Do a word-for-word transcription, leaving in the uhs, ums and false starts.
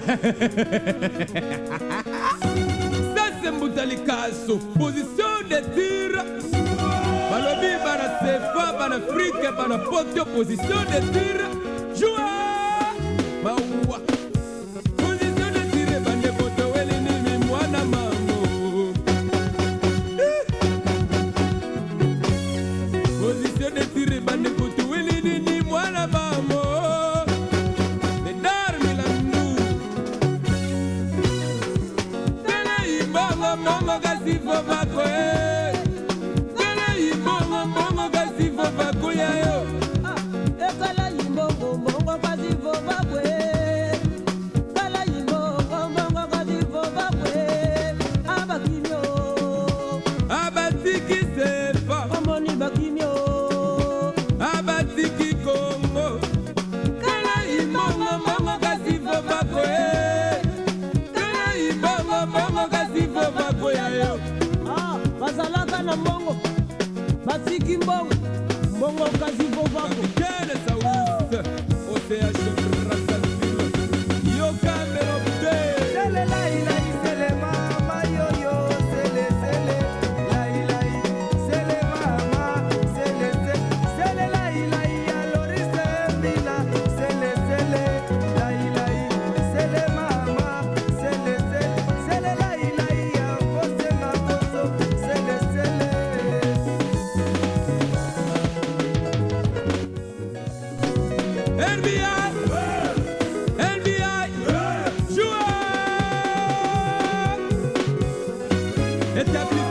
Ça c'est Moutalikasso, position de tir. Balobi bana sefa, bana Afrique, bana poto, position de tir. Joua, maoua. Position de tir, bana poto, wele ni mi mwana mango. Position de tir, bana poto, wele ni ni mwana mango. Mongo kasi fofa kwe Kala yimbongo mongo kasi fofa kuya yo Kala yimbongo mongo kasi fofa kwe Kala yimbongo mongo kasi fofa kwe Abakimyo Abatiki sefa Omoni bakimyo Abatiki Kongo Kala yimbongo mongo kasi fofa kwe Kala yimbongo mongo kasi fofa kuya yo Ah, basalaka na mbongo Basiki mbongo Mbongo kasi fofa kwe Kene sa wuse Osea shokra kasilo Yo kamero bde Sele lai lai sele mama yo yo sele sele lai lai sele mama sele sele sele lai lai alori semina sele sele lai lai sele mama sele sele sele lai lai afose makoso sele sele N B I N B I Joua Établi